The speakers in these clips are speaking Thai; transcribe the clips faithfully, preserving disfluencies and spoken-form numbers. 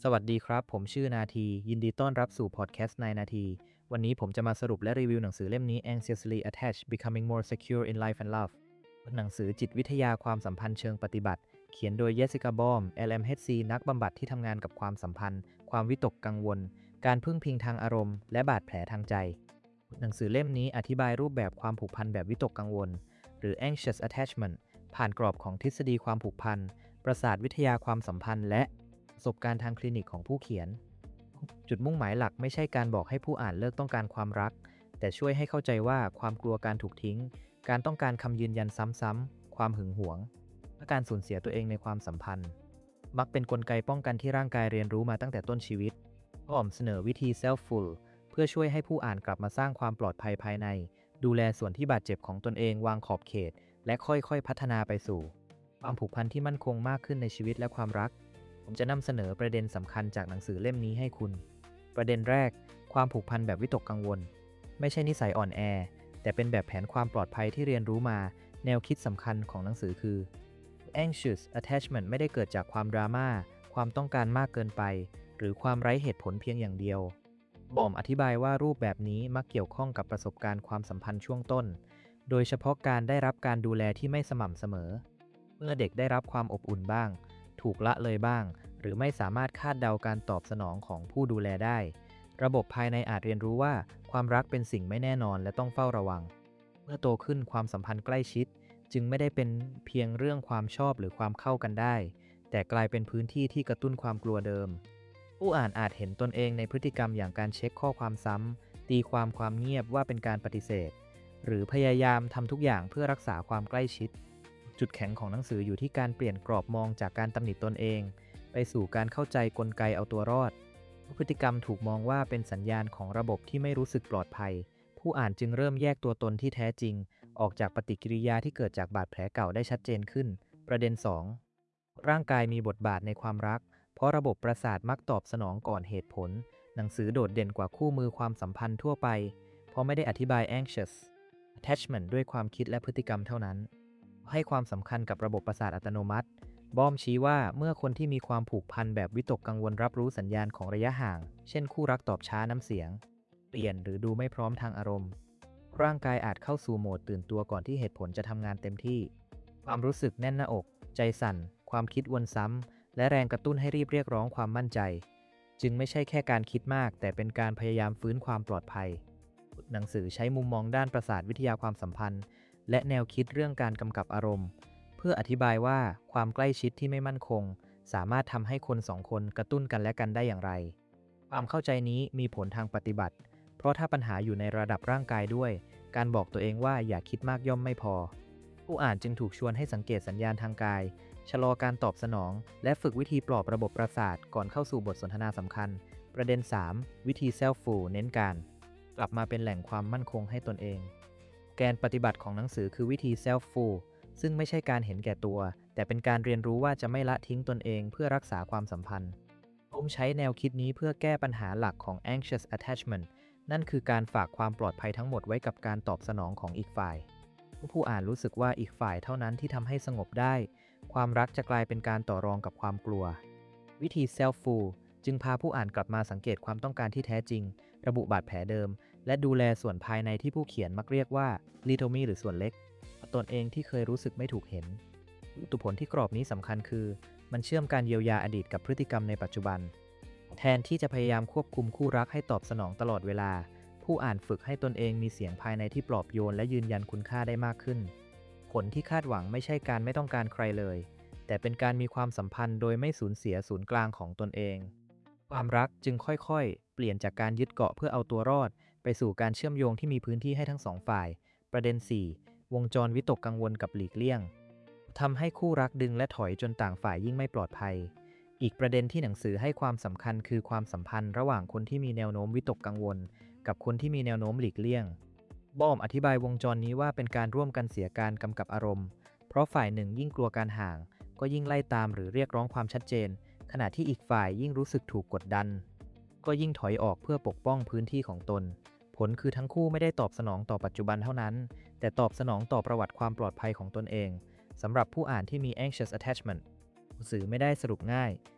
สวัสดีครับผมชื่อนาทียินดีต้อนรับสู่พอดแคสต์ในนาทีวันนี้ผมจะมาสรุปและรีวิวหนังสือเล่มนี้ Anxiously Attached Becoming More Secure in Life and Love หนังสือจิตวิทยาความสัมพันธ์เชิงปฏิบัติเขียนโดยเยสิกาบอม แอล เอ็ม เอช ซี นักบำบัดที่ทำงานกับความสัมพันธ์ความวิตกกังวลการพึ่งพิงทางอารมณ์และบาดแผลทางใจหนังสือเล่มนี้อธิบายรูปแบบความผูกพันแบบวิตกกังวลหรือ anxious attachment ผ่านกรอบของทฤษฎีความผูกพันประสาทวิทยาความสัมพันธ์และประสบการณ์ทางคลินิกของผู้เขียนจุดมุ่งหมายหลักไม่ใช่การบอกให้ผู้อ่านเลิกต้องการความรักแต่ช่วยให้เข้าใจว่าความกลัวการถูกทิ้งการต้องการคำยืนยันซ้ำๆความหึงหวงและการสูญเสียตัวเองในความสัมพันธ์มักเป็นกลไกป้องกันที่ร่างกายเรียนรู้มาตั้งแต่ต้นชีวิตพร้อมเสนอวิธี self-full เพื่อช่วยให้ผู้อ่านกลับมาสร้างความปลอดภัยภายในดูแลส่วนที่บาดเจ็บของตนเองวางขอบเขตและค่อยๆพัฒนาไปสู่ความผูกพันที่มั่นคงมากขึ้นในชีวิตและความรักผมจะนำเสนอประเด็นสำคัญจากหนังสือเล่มนี้ให้คุณประเด็นแรกความผูกพันแบบวิตกกังวลไม่ใช่นิสัยอ่อนแอแต่เป็นแบบแผนความปลอดภัยที่เรียนรู้มาแนวคิดสำคัญของหนังสือคือ anxious attachment ไม่ได้เกิดจากความดราม่าความต้องการมากเกินไปหรือความไร้เหตุผลเพียงอย่างเดียวบอมอธิบายว่ารูปแบบนี้มักเกี่ยวข้องกับประสบการณ์ความสัมพันธ์ช่วงต้นโดยเฉพาะการได้รับการดูแลที่ไม่สม่ำเสมอเมื่อเด็กได้รับความอบอุ่นบ้างถูกละเลยบ้างหรือไม่สามารถคาดเดาการตอบสนองของผู้ดูแลได้ระบบภายในอาจเรียนรู้ว่าความรักเป็นสิ่งไม่แน่นอนและต้องเฝ้าระวังเมื่อโตขึ้นความสัมพันธ์ใกล้ชิดจึงไม่ได้เป็นเพียงเรื่องความชอบหรือความเข้ากันได้แต่กลายเป็นพื้นที่ที่กระตุ้นความกลัวเดิมผู้อ่านอาจเห็นตนเองในพฤติกรรมอย่างการเช็คข้อความซ้ำตีความความเงียบว่าเป็นการปฏิเสธหรือพยายามทำทุกอย่างเพื่อรักษาความใกล้ชิดจุดแข็งของหนังสืออยู่ที่การเปลี่ยนกรอบมองจากการตำหนิตนเองไปสู่การเข้าใจกลไกเอาตัวรอดพฤติกรรมถูกมองว่าเป็นสัญญาณของระบบที่ไม่รู้สึกปลอดภัยผู้อ่านจึงเริ่มแยกตัวตนที่แท้จริงออกจากปฏิกิริยาที่เกิดจากบาดแผลเก่าได้ชัดเจนขึ้นประเด็นสองร่างกายมีบทบาทในความรักเพราะระบบประสาทมักตอบสนองก่อนเหตุผลหนังสือโดดเด่นกว่าคู่มือความสัมพันธ์ทั่วไปเพราะไม่ได้อธิบาย anxious attachment ด้วยความคิดและพฤติกรรมเท่านั้นให้ความสำคัญกับระบบประสาทอัตโนมัติบอมชี้ว่าเมื่อคนที่มีความผูกพันแบบวิตกกังวลรับรู้สัญญาณของระยะห่างเช่นคู่รักตอบช้าน้ำเสียงเปลี่ยนหรือดูไม่พร้อมทางอารมณ์ร่างกายอาจเข้าสู่โหมดตื่นตัวก่อนที่เหตุผลจะทำงานเต็มที่ความรู้สึกแน่นหน้าอกใจสั่นความคิดวนซ้ำและแรงกระตุ้นให้รีบเรียกร้องความมั่นใจจึงไม่ใช่แค่การคิดมากแต่เป็นการพยายามฟื้นความปลอดภัยหนังสือใช้มุมมองด้านประสาทวิทยาความสัมพันธ์และแนวคิดเรื่องการกำกับอารมณ์เพื่ออธิบายว่าความใกล้ชิดที่ไม่มั่นคงสามารถทำให้คนสองคนกระตุ้นกันและกันได้อย่างไรความเข้าใจนี้มีผลทางปฏิบัติเพราะถ้าปัญหาอยู่ในระดับร่างกายด้วยการบอกตัวเองว่าอย่าคิดมากย่อมไม่พอผู้อ่านจึงถูกชวนให้สังเกตสัญญาณทางกายชะลอการตอบสนองและฝึกวิธีปลอบระบบประสาทก่อนเข้าสู่บทสนทนาสำคัญประเด็นสามวิธี self-full เน้นการกลับมาเป็นแหล่งความมั่นคงให้ตนเองแกนปฏิบัติของหนังสือคือวิธี self-fullซึ่งไม่ใช่การเห็นแก่ตัวแต่เป็นการเรียนรู้ว่าจะไม่ละทิ้งตนเองเพื่อรักษาความสัมพันธ์ผมใช้แนวคิดนี้เพื่อแก้ปัญหาหลักของ anxious attachment นั่นคือการฝากความปลอดภัยทั้งหมดไว้กับการตอบสนองของอีกฝ่ายผู้อ่านรู้สึกว่าอีกฝ่ายเท่านั้นที่ทำให้สงบได้ความรักจะกลายเป็นการต่อรองกับความกลัววิธี self-full จึงพาผู้อ่านกลับมาสังเกตความต้องการที่แท้จริงระบุบาดแผลเดิมและดูแลส่วนภายในที่ผู้เขียนมักเรียกว่า little me หรือส่วนเล็กตนเองที่เคยรู้สึกไม่ถูกเห็นตุผลที่กรอบนี้สำคัญคือมันเชื่อมการเยียวยาอดีตกับพฤติกรรมในปัจจุบันแทนที่จะพยายามควบคุมคู่รักให้ตอบสนองตลอดเวลาผู้อ่านฝึกให้ตนเองมีเสียงภายในที่ปลอบโยนและยืนยันคุณค่าได้มากขึ้นผลที่คาดหวังไม่ใช่การไม่ต้องการใครเลยแต่เป็นการมีความสัมพันธ์โดยไม่สูญเสียศูนย์กลางของตนเองความรักจึงค่อยๆเปลี่ยนจากการยึดเกาะเพื่อเอาตัวรอดไปสู่การเชื่อมโยงที่มีพื้นที่ให้ทั้งสองฝ่ายประเด็นสี่วงจรวิตกกังวลกับหลีกเลี่ยงทำให้คู่รักดึงและถอยจนต่างฝ่ายยิ่งไม่ปลอดภัยอีกประเด็นที่หนังสือให้ความสำคัญคือความสัมพันธ์ระหว่างคนที่มีแนวโน้มวิตกกังวลกับคนที่มีแนวโน้มหลีกเลี่ยงบอมอธิบายวงจรนี้ว่าเป็นการร่วมกันเสียการกำกับอารมณ์เพราะฝ่ายหนึ่งยิ่งกลัวการห่างก็ยิ่งไล่ตามหรือเรียกร้องความชัดเจนขณะที่อีกฝ่ายยิ่งรู้สึกถูกกดดันก็ยิ่งถอยออกเพื่อปกป้องพื้นที่ของตนผลคือทั้งคู่ไม่ได้ตอบสนองต่อปัจจุบันเท่านั้นแต่ตอบสนองต่อประวัติความปลอดภัยของตนเองสำหรับผู้อ่านที่มี anxious attachment หนังสือไม่ได้สรุปง่าย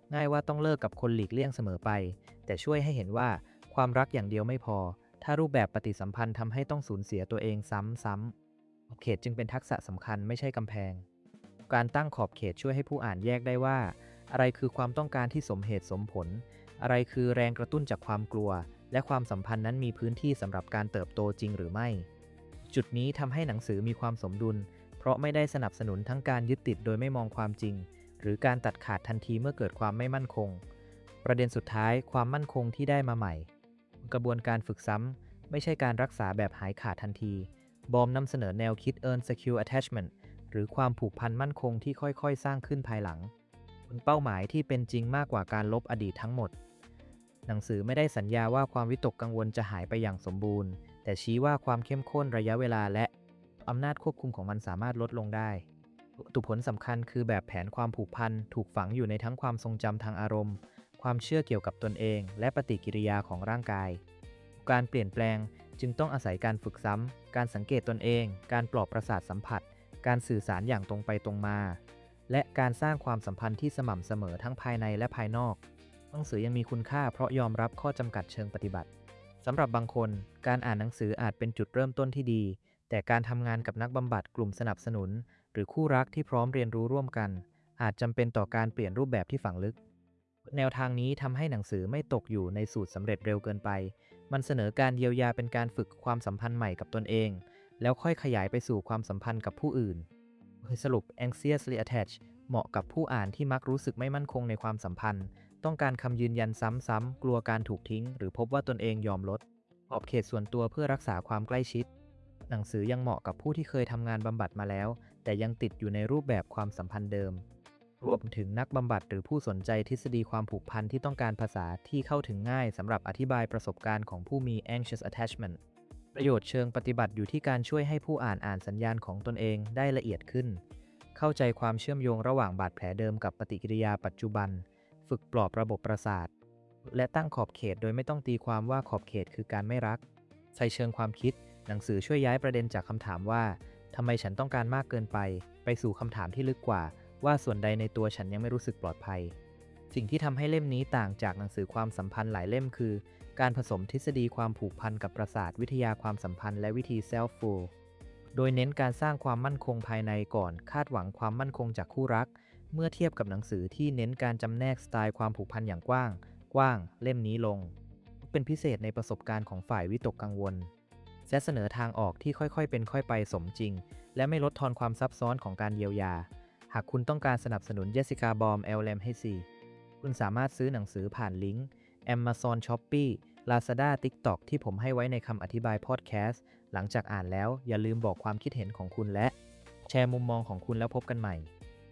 ง่ายว่าต้องเลิกกับคนหลีกเลี่ยงเสมอไปแต่ช่วยให้เห็นว่าความรักอย่างเดียวไม่พอถ้ารูปแบบปฏิสัมพันธ์ทำให้ต้องสูญเสียตัวเองซ้ำๆขอบเขตจึงเป็นทักษะสำคัญไม่ใช่กำแพงการตั้งขอบเขตช่วยให้ผู้อ่านแยกได้ว่าอะไรคือความต้องการที่สมเหตุสมผลอะไรคือแรงกระตุ้นจากความกลัวและความสัมพันธ์นั้นมีพื้นที่สำหรับการเติบโตจริงหรือไม่จุดนี้ทำให้หนังสือมีความสมดุลเพราะไม่ได้สนับสนุนทั้งการยึดติดโดยไม่มองความจริงหรือการตัดขาดทันทีเมื่อเกิดความไม่มั่นคงประเด็นสุดท้ายความมั่นคงที่ได้มาใหม่กระบวนการฝึกซ้ำไม่ใช่การรักษาแบบหายขาดทันทีบอมนำเสนอแนวคิด Earn Secure Attachment หรือความผูกพันมั่นคงที่ค่อยๆสร้างขึ้นภายหลังบนเป้าหมายที่เป็นจริงมากกว่าการลบอดีตทั้งหมดหนังสือไม่ได้สัญญาว่าความวิตกกังวลจะหายไปอย่างสมบูรณ์แต่ชี้ว่าความเข้มข้นระยะเวลาและอำนาจควบคุมของมันสามารถลดลงได้ตุผลสำคัญคือแบบแผนความผูกพันถูกฝังอยู่ในทั้งความทรงจำทางอารมณ์ความเชื่อเกี่ยวกับตนเองและปฏิกิริยาของร่างกายการเปลี่ยนแปลงจึงต้องอาศัยการฝึกซ้ำการสังเกตตนเองการปลอบประสาทสัมผัสการสื่อสารอย่างตรงไปตรงมาและการสร้างความสัมพันธ์ที่สม่ำเสมอทั้งภายในและภายนอกหนังสือยังมีคุณค่าเพราะยอมรับข้อจำกัดเชิงปฏิบัติสำหรับบางคนการอ่านหนังสืออาจเป็นจุดเริ่มต้นที่ดีแต่การทำงานกับนักบำบัดกลุ่มสนับสนุนหรือคู่รักที่พร้อมเรียนรู้ร่วมกันอาจจำเป็นต่อการเปลี่ยนรูปแบบที่ฝังลึกแนวทางนี้ทำให้หนังสือไม่ตกอยู่ในสูตรสำเร็จเร็วเกินไปมันเสนอการเยียวยาเป็นการฝึกความสัมพันธ์ใหม่กับตนเองแล้วค่อยขยายไปสู่ความสัมพันธ์กับผู้อื่นสรุป anxiously attached เหมาะกับผู้อ่านที่มักรู้สึกไม่มั่นคงในความสัมพันธ์ต้องการคำยืนยันซ้ำๆกลัวการถูกทิ้งหรือพบว่าตนเองยอมลดขอบเขตส่วนตัวเพื่อรักษาความใกล้ชิดหนังสือยังเหมาะกับผู้ที่เคยทำงานบำบัดมาแล้วแต่ยังติดอยู่ในรูปแบบความสัมพันธ์เดิมรวมถึงนักบำบัดหรือผู้สนใจทฤษฎีความผูกพันที่ต้องการภาษาที่เข้าถึงง่ายสำหรับอธิบายประสบการณ์ของผู้มี anxious attachment ประโยชน์เชิงปฏิบัติอยู่ที่การช่วยให้ผู้อ่านอ่านสัญญาณของตนเองได้ละเอียดขึ้นเข้าใจความเชื่อมโยงระหว่างบาดแผลเดิมกับปฏิกิริยาปัจจุบันฝึกปลอบระบบประสาทและตั้งขอบเขตโดยไม่ต้องตีความว่าขอบเขตคือการไม่รักใช้เชิงความคิดหนังสือช่วยย้ายประเด็นจากคำถามว่าทำไมฉันต้องการมากเกินไปไปสู่คำถามที่ลึกกว่าว่าส่วนใดในตัวฉันยังไม่รู้สึกปลอดภัยสิ่งที่ทำให้เล่มนี้ต่างจากหนังสือความสัมพันธ์หลายเล่มคือการผสมทฤษฎีความผูกพันกับประสาทวิทยาความสัมพันธ์และวิธี self-full โดยเน้นการสร้างความมั่นคงภายในก่อนคาดหวังความมั่นคงจากคู่รักเมื่อเทียบกับหนังสือที่เน้นการจำแนกสไตล์ความผูกพันอย่างกว้างกว้างเล่มนี้ลงเป็นพิเศษในประสบการณ์ของฝ่ายวิตกกังวลและเสนอทางออกที่ค่อยๆเป็นค่อยไปสมจริงและไม่ลดทอนความซับซ้อนของการเยียวยาหากคุณต้องการสนับสนุนเจสสิก้าบอมเอลเลมให้ซีคุณสามารถซื้อหนังสือผ่านลิงก์ Amazon Shopee Lazada TikTok ที่ผมให้ไว้ในคำอธิบายพอดแคสต์หลังจากอ่านแล้วอย่าลืมบอกความคิดเห็นของคุณและแชร์มุมมองของคุณแล้วพบกันใหม่